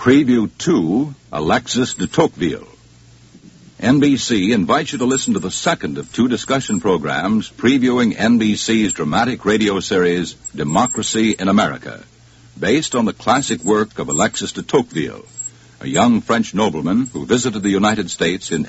Preview 2, Alexis de Tocqueville. NBC invites you to listen to the second of two discussion programs previewing NBC's dramatic radio series, Democracy in America, based on the classic work of Alexis de Tocqueville, a young French nobleman who visited the United States in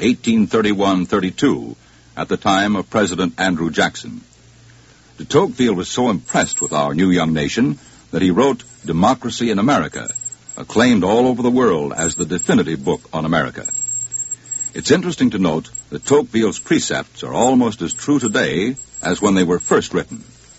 1831-32 at the time of President Andrew Jackson. De Tocqueville was so impressed with our new young nation that he wrote Democracy in America, acclaimed all over the world as the definitive book on America. It's interesting to note that Tocqueville's precepts are almost as true today as when they were first written.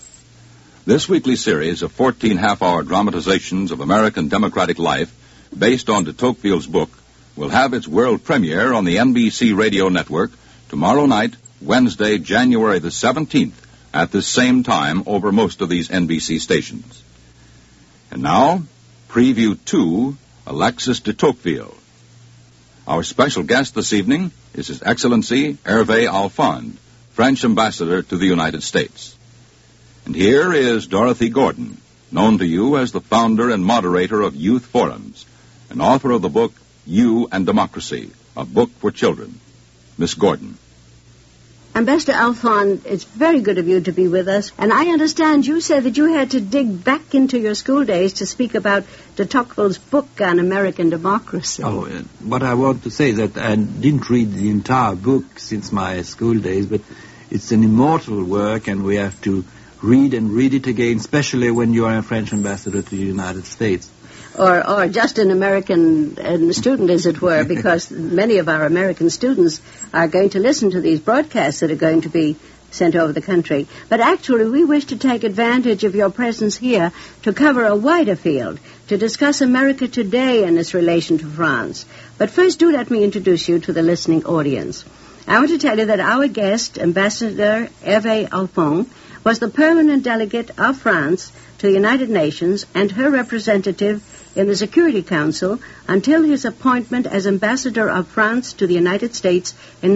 This weekly series of 14 half-hour dramatizations of American democratic life based on de Tocqueville's book will have its world premiere on the NBC radio network tomorrow night, Wednesday, January the 17th, at the same time over most of these NBC stations. And now, Preview 2, Alexis de Tocqueville. Our special guest this evening is His Excellency Hervé Alphonse, French Ambassador to the United States. And here is Dorothy Gordon, known to you as the founder and moderator of Youth Forums, and author of the book You and Democracy, a book for children. Miss Gordon. Ambassador Alphonse, it's very good of you to be with us. And I understand you said that you had to dig back into your school days to speak about de Tocqueville's book on American democracy. What I want to say is that I didn't read the entire book since my school days, but it's an immortal work, and we have to read and read it again, especially when you are a French ambassador to the United States. Or just an American student, as it were, because many of our American students are going to listen to these broadcasts that are going to be sent over the country. But actually, we wish to take advantage of your presence here to cover a wider field, to discuss America today and its relation to France. But first, do let me introduce you to the listening audience. I want to tell you that our guest, Ambassador Hervé Alphonse, was the permanent delegate of France to the United Nations and her representative in the Security Council until his appointment as Ambassador of France to the United States in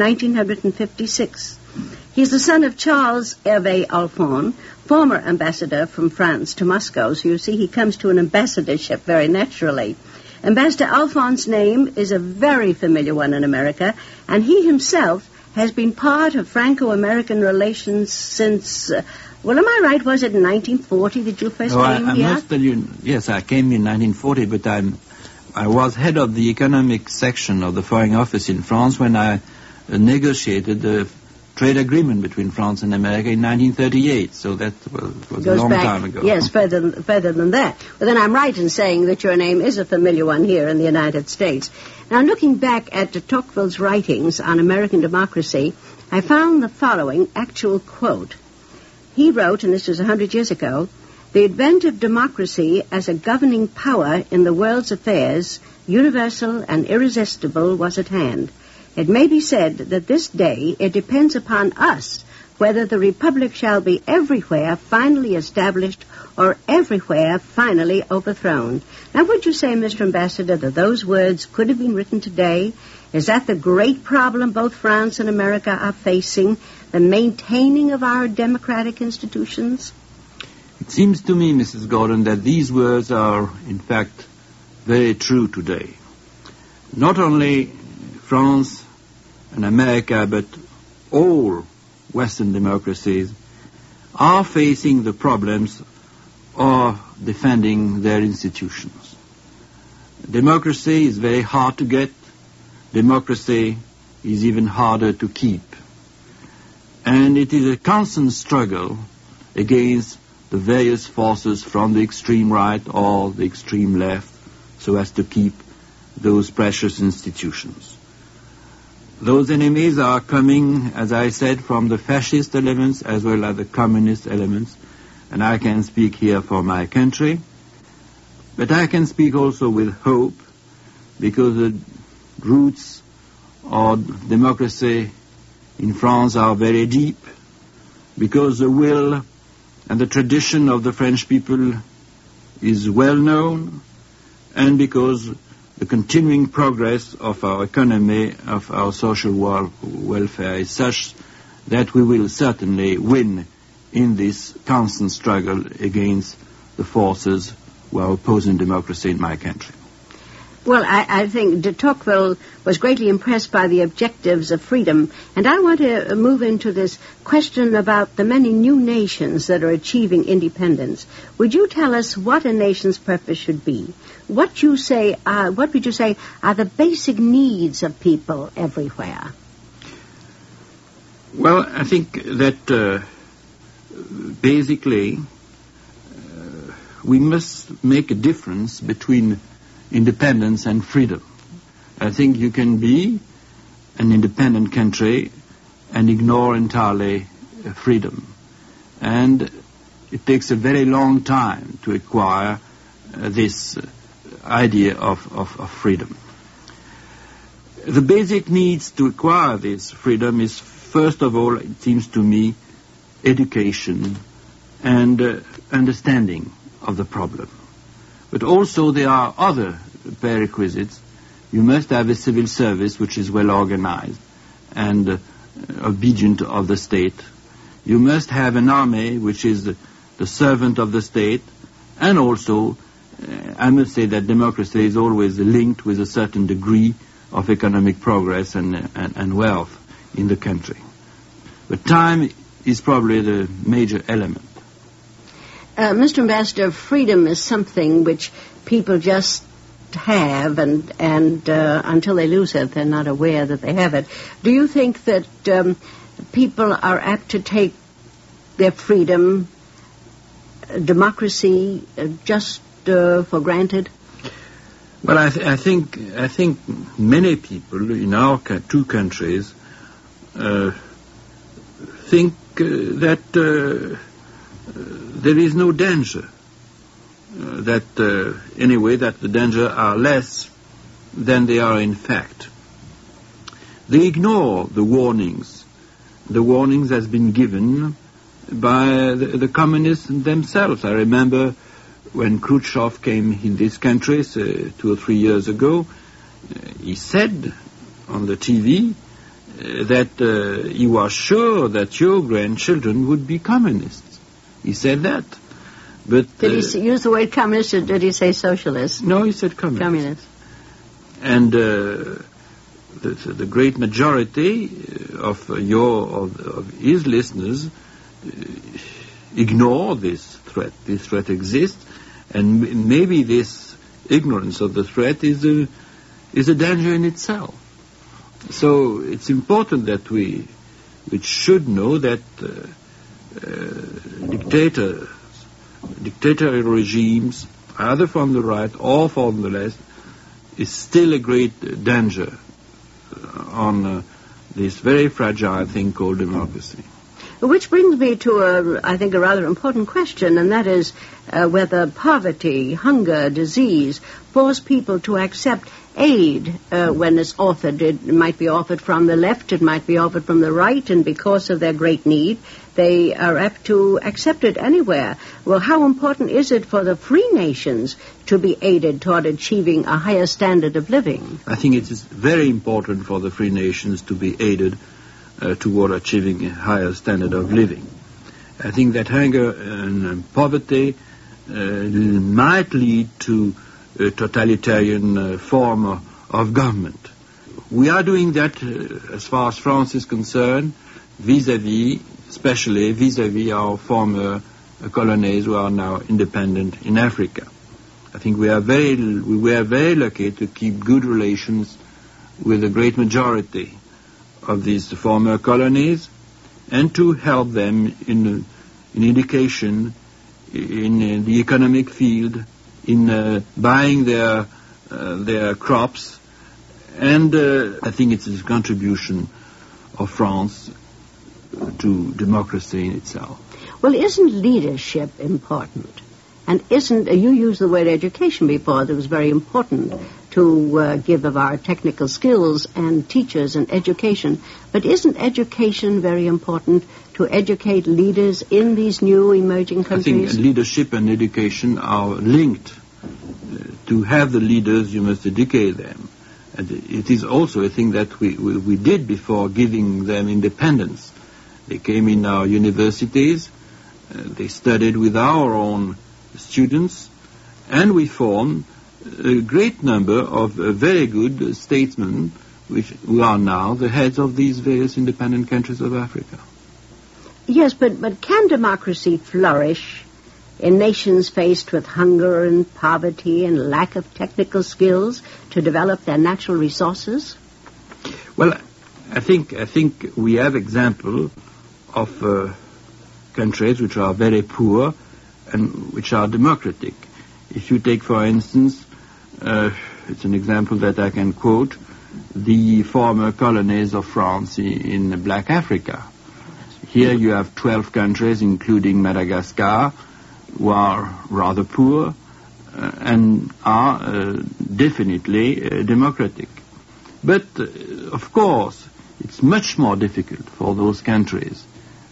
1956. He's the son of Charles Hervé Alphonse, former ambassador from France to Moscow, so you see he comes to an ambassadorship very naturally. Ambassador Alphonse's name is a very familiar one in America, and he himself has been part of Franco-American relations since... Well, am I right? Was it in 1940 that you first came here? I must tell you, yes, I came in 1940, but I was head of the economic section of the Foreign Office in France when I negotiated the trade agreement between France and America in 1938. So that was a long time ago. Yes, further than that. Well, then I'm right in saying that your name is a familiar one here in the United States. Now, looking back at de Tocqueville's writings on American democracy, I found the following actual quote. He wrote, and this was 100 years ago, "The advent of democracy as a governing power in the world's affairs, universal and irresistible, was at hand. It may be said that this day it depends upon us whether the Republic shall be everywhere finally established or everywhere finally overthrown." Now, would you say, Mr. Ambassador, that those words could have been written today? Is that the great problem both France and America are facing, the maintaining of our democratic institutions? It seems to me, Mrs. Gordon, that these words are, in fact, very true today. Not only France and America, but all Western democracies are facing the problems of defending their institutions. Democracy is very hard to get. Democracy is even harder to keep. And it is a constant struggle against the various forces from the extreme right or the extreme left so as to keep those precious institutions. Those enemies are coming, as I said, from the fascist elements as well as the communist elements, and I can speak here for my country, but I can speak also with hope, because the roots of democracy in France are very deep, because the will and the tradition of the French people is well known, and because the continuing progress of our economy, of our social welfare is such that we will certainly win in this constant struggle against the forces who are opposing democracy in my country. Well, I think de Tocqueville was greatly impressed by the objectives of freedom, and I want to move into this question about the many new nations that are achieving independence. Would you tell us what a nation's purpose should be? What would you say are the basic needs of people everywhere? Well, I think that basically we must make a difference between independence and freedom. I think you can be an independent country and ignore entirely freedom. And it takes a very long time to acquire this idea of freedom. The basic needs to acquire this freedom is, first of all, it seems to me, education and understanding of the problem. But also there are other prerequisites. You must have a civil service which is well organized and obedient of the state. You must have an army which is the servant of the state. And also, I must say that democracy is always linked with a certain degree of economic progress and wealth in the country. But time is probably the major element. Mr. Ambassador, freedom is something which people just have, and until they lose it, they're not aware that they have it. Do you think that people are apt to take their freedom, democracy, just for granted? Well, I think many people in our two countries think that there is no danger, that the danger are less than they are in fact. They ignore the warnings. The warnings has been given by the communists themselves. I remember when Khrushchev came in this country 2 or 3 years ago, he said on the TV that he was sure that your grandchildren would be communists. He said that. But did he use the word communist, or did he say socialist? No, he said communist. Communist. And the great majority of his listeners ignore this threat. This threat exists, and maybe this ignorance of the threat is a danger in itself. So it's important that we should know that dictatorial regimes, either from the right or from the left, is still a great danger on this very fragile thing called democracy. Which brings me to, I think, a rather important question, and that is whether poverty, hunger, disease force people to accept aid when it's offered. It might be offered from the left, it might be offered from the right, and because of their great need, they are apt to accept it anywhere. Well, how important is it for the free nations to be aided toward achieving a higher standard of living? I think it is very important for the free nations to be aided toward achieving a higher standard of living. I think that hunger and poverty might lead to a totalitarian form of government. We are doing that as far as France is concerned, especially vis-à-vis our former colonies who are now independent in Africa. I think we were very lucky to keep good relations with the great majority of these former colonies and to help them in education, in the economic field, in buying their crops, and I think it's a contribution of France to democracy in itself. Well, isn't leadership important? And you used the word education before, that was very important to give of our technical skills and teachers and education. But isn't education very important to educate leaders in these new emerging countries? I think leadership and education are linked. To have the leaders, you must educate them. And it is also a thing that we did before giving them independence. They came in our universities, they studied with our own students, and we formed a great number of very good statesmen who are now the heads of these various independent countries of Africa. Yes, but can democracy flourish in nations faced with hunger and poverty and lack of technical skills to develop their natural resources? Well, I think we have example of countries which are very poor and which are democratic. If you take, for instance, it's an example that I can quote, the former colonies of France in Black Africa. Here you have 12 countries, including Madagascar, who are rather poor and are definitely democratic. But, of course, it's much more difficult for those countries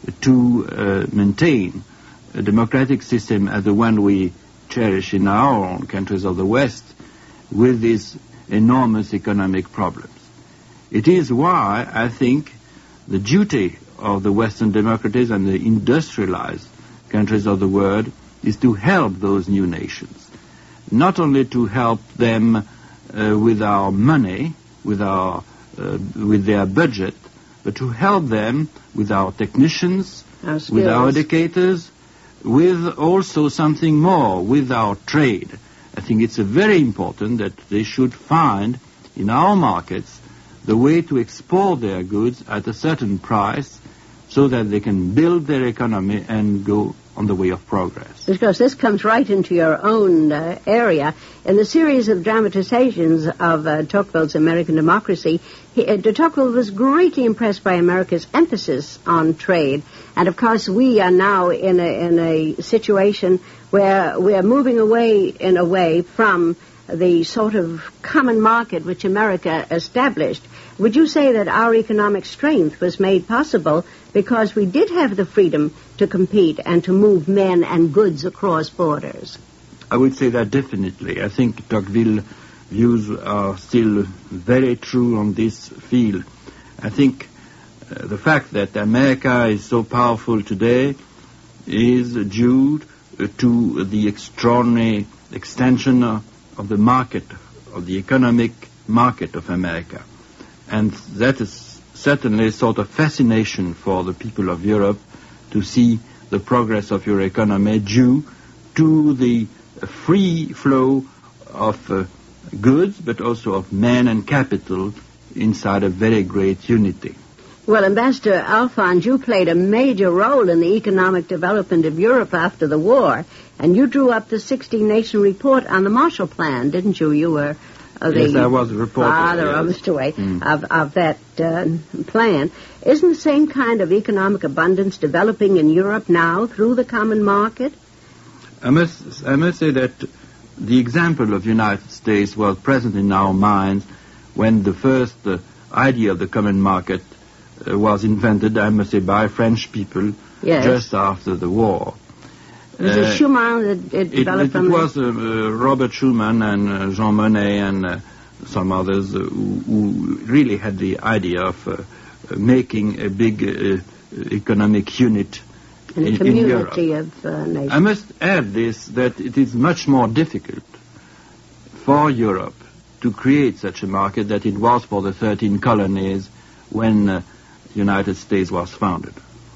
to maintain a democratic system as the one we cherish in our own countries of the West with these enormous economic problems. It is why I think the duty of the Western democracies and the industrialized countries of the world is to help those new nations. Not only to help them with our money, with their budget, but to help them with our technicians, with our educators, with also something more, with our trade. I think it's very important that they should find in our markets the way to export their goods at a certain price so that they can build their economy and go on the way of progress. Because this comes right into your own area. In the series of dramatizations of Tocqueville's American Democracy, de Tocqueville was greatly impressed by America's emphasis on trade. And, of course, we are now in a situation where we are moving away, in a way, from the sort of common market which America established. Would you say that our economic strength was made possible because we did have the freedom to compete and to move men and goods across borders? I would say that definitely. I think Tocqueville's views are still very true on this field. I think the fact that America is so powerful today is due to the extraordinary extension of the market, of the economic market of America. And that is certainly a sort of fascination for the people of Europe to see the progress of your economy due to the free flow of goods, but also of men and capital inside a very great unity. Well, Ambassador Alphonse, you played a major role in the economic development of Europe after the war, and you drew up the 16-nation report on the Marshall Plan, didn't you? You were yes, I was a reporter, father of that plan. Isn't the same kind of economic abundance developing in Europe now through the common market? I must say that the example of the United States was present in our minds when the first idea of the common market was invented, I must say, by French people just after the war. Was it Schumann that developed it was Robert Schumann and Jean Monnet and some others who really had the idea of making a big economic unit in a community of nations. I must add this, that it is much more difficult for Europe to create such a market that it was for the 13 colonies when the United States was founded.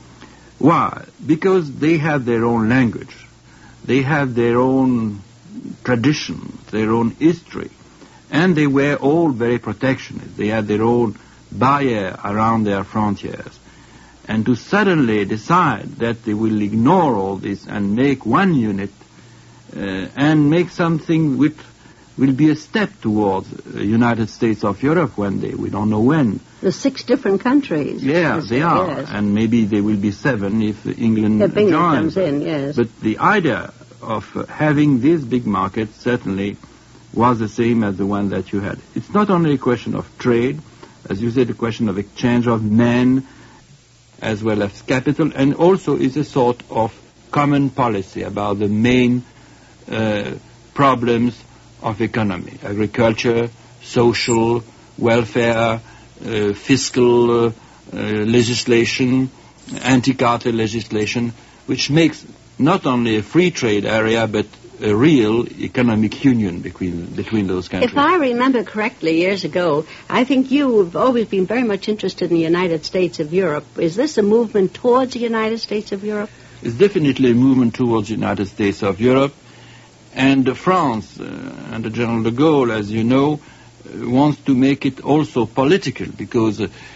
Why? Because they have their own language. They have their own traditions, their own history. And they were all very protectionist. They had their own barrier around their frontiers. And to suddenly decide that they will ignore all this and make one unit and make something which will be a step towards the United States of Europe one day. We don't know when. The 6 different countries. Yeah, they are. Yes. And maybe there will be 7 if England joins. Comes in, yes. But the idea of having this big market certainly was the same as the one that you had. It's not only a question of trade, as you said, a question of exchange of men as well as capital, and also is a sort of common policy about the main problems of economy: agriculture, social, welfare, fiscal legislation, anti-cartel legislation, which makes not only a free trade area, but a real economic union between those countries. If I remember correctly, years ago, I think you have always been very much interested in the United States of Europe. Is this a movement towards the United States of Europe? It's definitely a movement towards the United States of Europe. And France, under General de Gaulle, as you know, wants to make it also political, because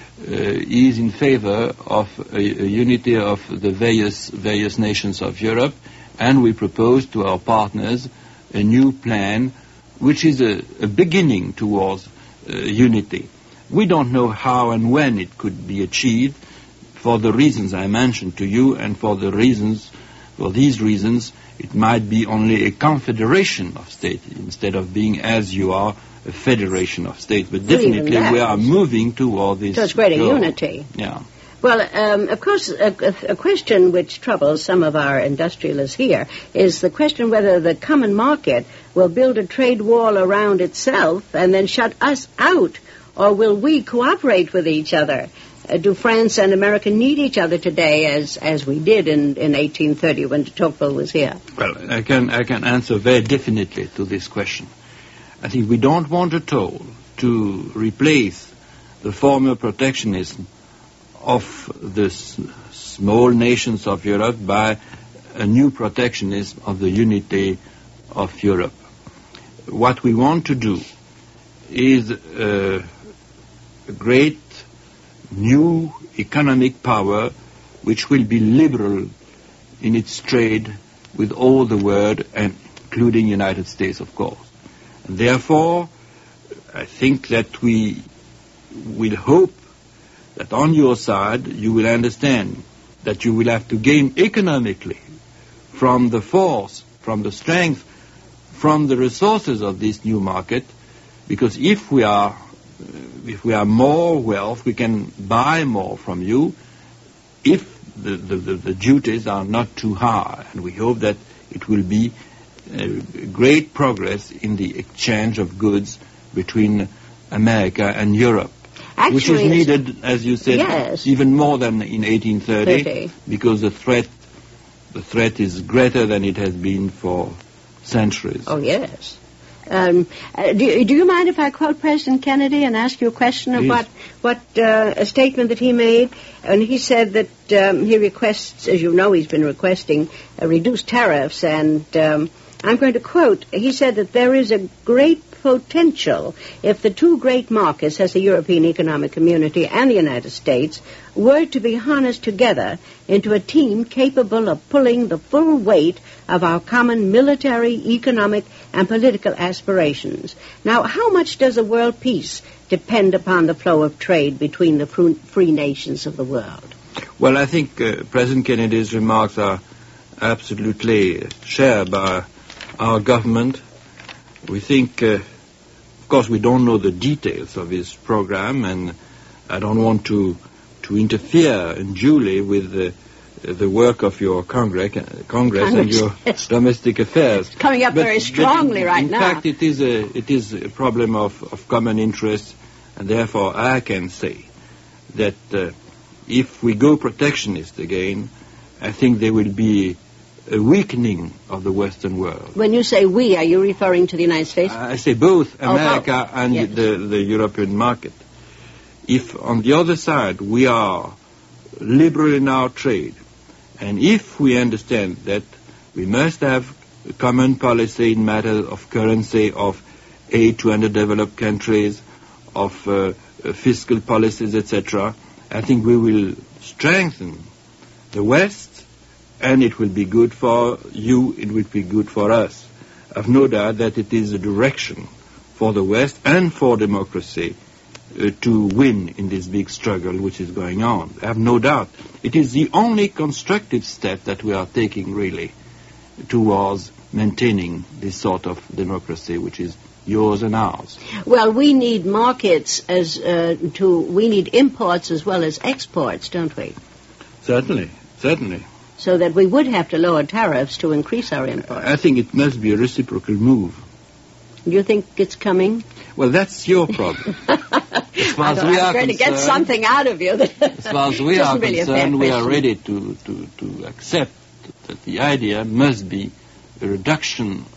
he is in favor of a unity of the various nations of Europe, and we propose to our partners a new plan which is a beginning towards unity. We don't know how and when it could be achieved, for the reasons I mentioned to you, and for these reasons it might be only a confederation of states instead of being, as you are, a federation of states. But definitely we are moving toward this. So it's greater unity. Yeah. Well, of course, a question which troubles some of our industrialists here is the question whether the common market will build a trade wall around itself and then shut us out, or will we cooperate with each other? Do France and America need each other today as we did in 1830 when de Tocqueville was here? Well, I can answer very definitely to this question. I think we don't want at all to replace the former protectionism of the small nations of Europe by a new protectionism of the unity of Europe. What we want to do is a great new economic power which will be liberal in its trade with all the world, and including United States, of course. And therefore, I think that we will hope that on your side you will understand that you will have to gain economically from the force, from the strength, from the resources of this new market, because if we are more wealth, we can buy more from you if the duties are not too high. And we hope that it will be great progress in the exchange of goods between America and Europe. Actually, which is needed, as you said, yes, even more than in 1830, because the threat is greater than it has been for centuries. Oh, yes. Do you mind if I quote President Kennedy and ask you a question of a statement that he made? And he said that he requests, as you know, he's been requesting reduced tariffs, and I'm going to quote. He said that there is a great potential if the two great markets, as the European Economic Community and the United States, were to be harnessed together into a team capable of pulling the full weight of our common military, economic, and political aspirations. Now, how much does a world peace depend upon the flow of trade between the free nations of the world? Well, I think President Kennedy's remarks are absolutely shared by our government. We think, of course, we don't know the details of his program, and I don't want to interfere unduly with the work of your Congress and your domestic affairs. It's coming up very strongly right now. In fact, it is a problem of common interest, and therefore I can say that if we go protectionist again, I think there will be a weakening of the Western world. When you say we, are you referring to the United States? I say both America and yes, the European market. If on the other side we are liberal in our trade, and if we understand that we must have a common policy in matters of currency, of aid to underdeveloped countries, of fiscal policies, etc., I think we will strengthen the West, and it will be good for you, it will be good for us. I have no doubt that it is a direction for the West and for democracy to win in this big struggle which is going on. I have no doubt. It is the only constructive step that we are taking, really, towards maintaining this sort of democracy which is yours and ours. Well, we need markets we need imports as well as exports, don't we? Certainly. So that we would have to lower tariffs to increase our imports. I think it must be a reciprocal move. Do you think it's coming? Well, that's your problem. As far as we are going to get something out of you. As far as we are really concerned, we are ready to accept that the idea must be a reduction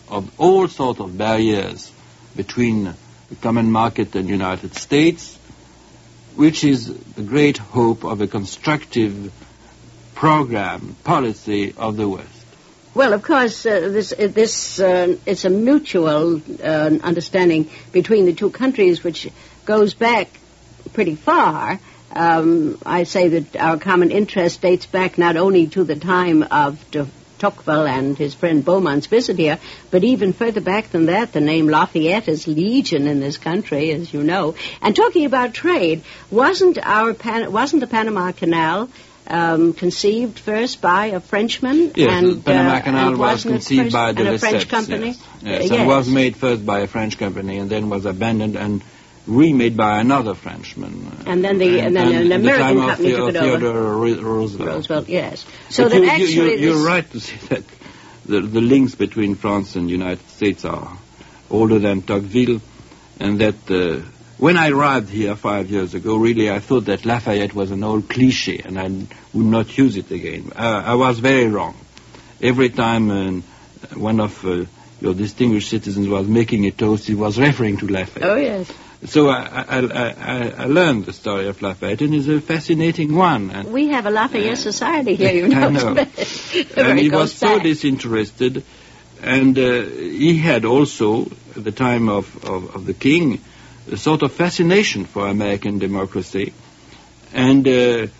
of all sorts of barriers between the common market and the United States, which is the great hope of a constructive program, policy of the West. Well, of course, it's a mutual understanding between the two countries, which goes back pretty far. I say that our common interest dates back not only to the time of de Tocqueville and his friend Beaumont's visit here, but even further back than that, the name Lafayette is legion in this country, as you know. And talking about trade, wasn't the Panama Canal conceived first by a Frenchman? Yes, and, the Panama Canal was conceived by the a French company? Yes. It was made first by a French company and then was abandoned and remade by another Frenchman. And then an American company took it over. Theodore Roosevelt. Yes. So that actually you're right to say that the links between France and the United States are older than Tocqueville, and that when I arrived here 5 years ago, really I thought that Lafayette was an old cliché and I would not use it again. I was very wrong. Every time one of your distinguished citizens was making a toast, he was referring to Lafayette. Oh, yes. So I learned the story of Lafayette, and it's a fascinating one. And we have a Lafayette Society here, you know. I know. And he was so disinterested, and he had also, at the time of the king, a sort of fascination for American democracy. And it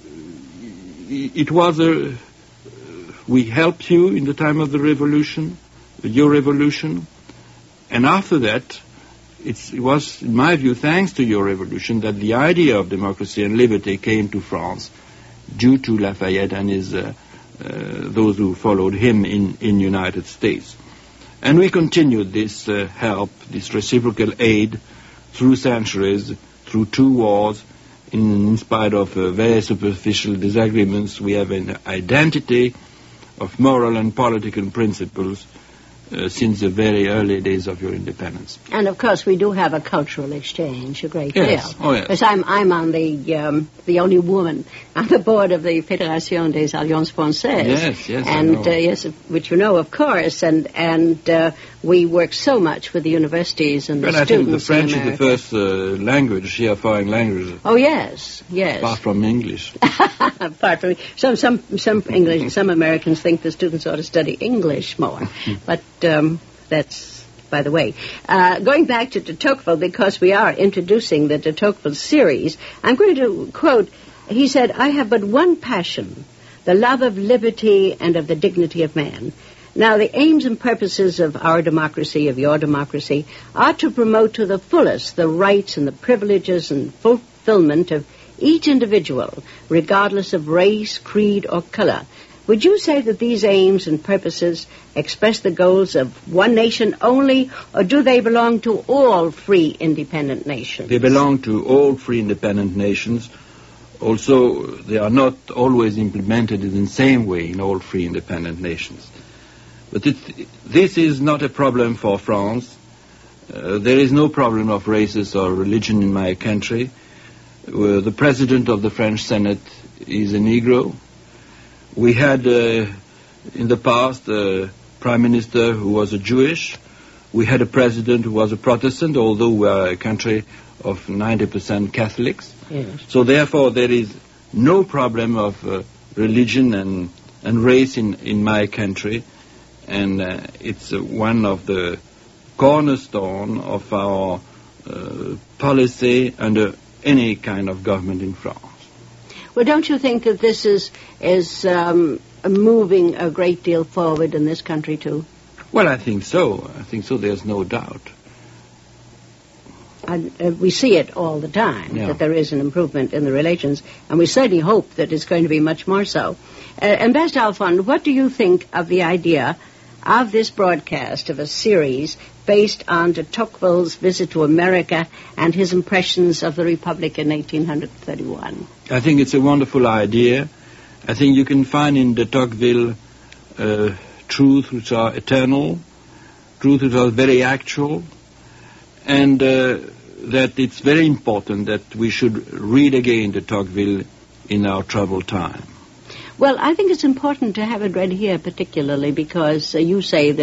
was we helped you in the time of the revolution, your revolution, and after that, it was, in my view, thanks to your revolution that the idea of democracy and liberty came to France due to Lafayette and his those who followed him in United States. And we continued this help, this reciprocal aid through centuries, through 2 wars, in spite of very superficial disagreements. We have an identity of moral and political principles since the very early days of your independence. And of course, we do have a cultural exchange, a great deal. Oh, yes. Because I'm on the only woman on the board of the Fédération des Alliances Françaises. Yes, and yes, which you know, of course, and we work so much with the universities and the students. I think the French is the first language here, foreign language. Oh yes. Apart from English. Apart from some English, some Americans think the students ought to study English more, but. That's by the way. Going back to de Tocqueville, because we are introducing the de Tocqueville series, I'm going to quote, he said, "I have but one passion, the love of liberty and of the dignity of man. Now, the aims and purposes of our democracy, of your democracy, are to promote to the fullest the rights and the privileges and fulfillment of each individual, regardless of race, creed, or color. Would you say that these aims and purposes express the goals of one nation only, or do they belong to all free, independent nations?" They belong to all free, independent nations. Also, they are not always implemented in the same way in all free, independent nations. But this is not a problem for France. There is no problem of races or religion in my country. The president of the French Senate is a Negro. We had, in the past, a prime minister who was a Jewish. We had a president who was a Protestant, although we are a country of 90% Catholics. Yes. So therefore, there is no problem of religion and race in my country. And it's one of the cornerstone of our policy under any kind of government in France. Well, don't you think that this is moving a great deal forward in this country, too? Well, I think so. There's no doubt. We see it all the time, that there is an improvement in the relations, and we certainly hope that it's going to be much more so. Ambassador Alfond, what do you think of the idea of this broadcast of a series based on de Tocqueville's visit to America and his impressions of the Republic in 1831? I think it's a wonderful idea. I think you can find in de Tocqueville truths which are eternal, truths which are very actual, and that it's very important that we should read again de Tocqueville in our troubled time. Well, I think it's important to have it read here particularly because you say that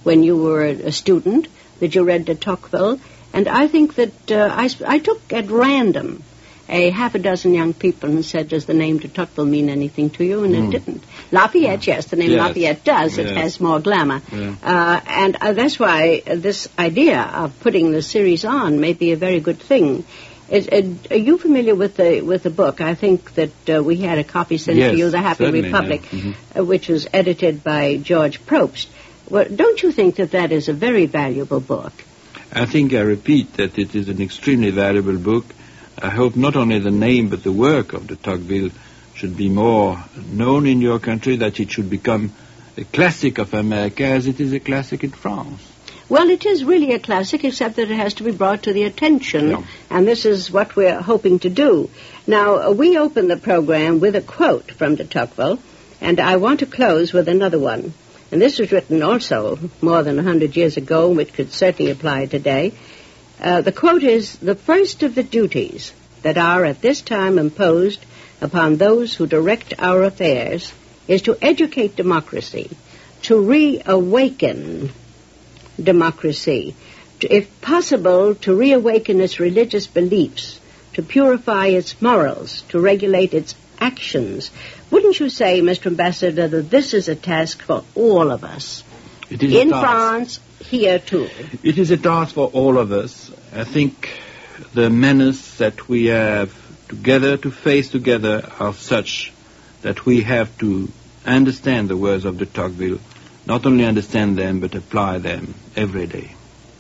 when you were a student, that you read de Tocqueville, and I think that I took at random a half a dozen young people and said, does the name de Tocqueville mean anything to you? And it didn't. Lafayette, yes, the name Lafayette does. It has more glamour. Yeah. And that's why this idea of putting the series on may be a very good thing. Are you familiar with the book? I think that we had a copy sent to you, The Happy Republic, which was edited by George Probst. Well, don't you think that is a very valuable book? I think I repeat that it is an extremely valuable book. I hope not only the name but the work of de Tocqueville should be more known in your country, that it should become a classic of America as it is a classic in France. Well, it is really a classic, except that it has to be brought to the attention, and this is what we're hoping to do. Now, we open the program with a quote from de Tocqueville, and I want to close with another one. And this was written also more than 100 years ago, which could certainly apply today. The quote is, "The first of the duties that are at this time imposed upon those who direct our affairs is to educate democracy, to reawaken democracy, if possible, to reawaken its religious beliefs, to purify its morals, to regulate its actions." Wouldn't you say, Mr. Ambassador, that this is a task for all of us? It is in France, here too. It is a task for all of us. I think the menace that we have together to face together are such that we have to understand the words of de Tocqueville, not only understand them, but apply them every day.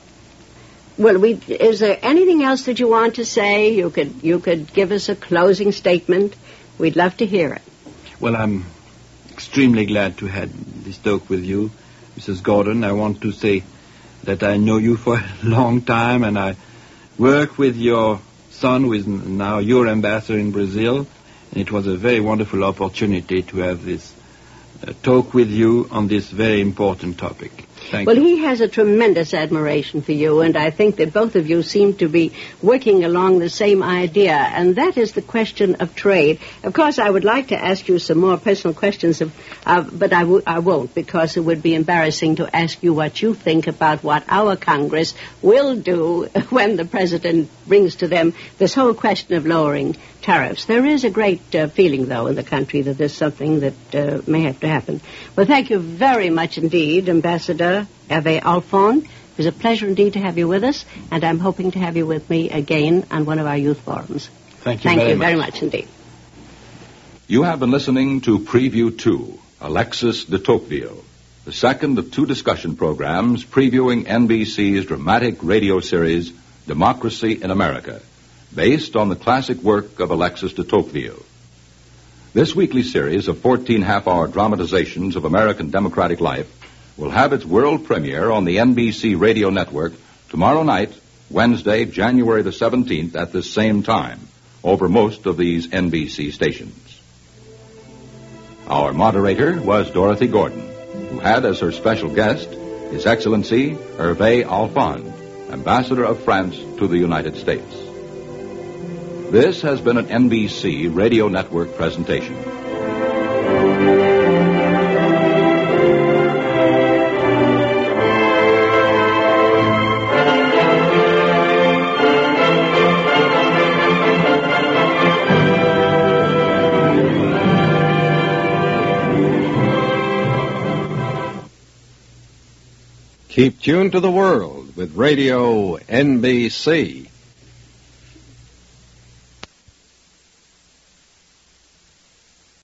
Well, is there anything else that you want to say? You could give us a closing statement. We'd love to hear it. Well, I'm extremely glad to have this talk with you, Mrs. Gordon. I want to say that I know you for a long time, and I work with your son, who is now your ambassador in Brazil, and it was a very wonderful opportunity to have this talk with you on this very important topic. Thank you. Well, he has a tremendous admiration for you, and I think that both of you seem to be working along the same idea, and that is the question of trade. Of course, I would like to ask you some more personal questions, but I won't, because it would be embarrassing to ask you what you think about what our Congress will do when the President brings to them this whole question of lowering tariffs. There is a great feeling, though, in the country that there's something that may have to happen. Well, thank you very much indeed, Ambassador Hervé Alphonse. It was a pleasure indeed to have you with us, and I'm hoping to have you with me again on one of our youth forums. Thank you very much indeed. You have been listening to Preview 2, Alexis de Tocqueville, the second of two discussion programs previewing NBC's dramatic radio series, Democracy in America, based on the classic work of Alexis de Tocqueville. This weekly series of 14 half-hour dramatizations of American democratic life will have its world premiere on the NBC radio network tomorrow night, Wednesday, January the 17th, at the same time, over most of these NBC stations. Our moderator was Dorothy Gordon, who had as her special guest His Excellency Hervé Alphonse, Ambassador of France to the United States. This has been an NBC Radio Network presentation. Keep tuned to the world with Radio NBC.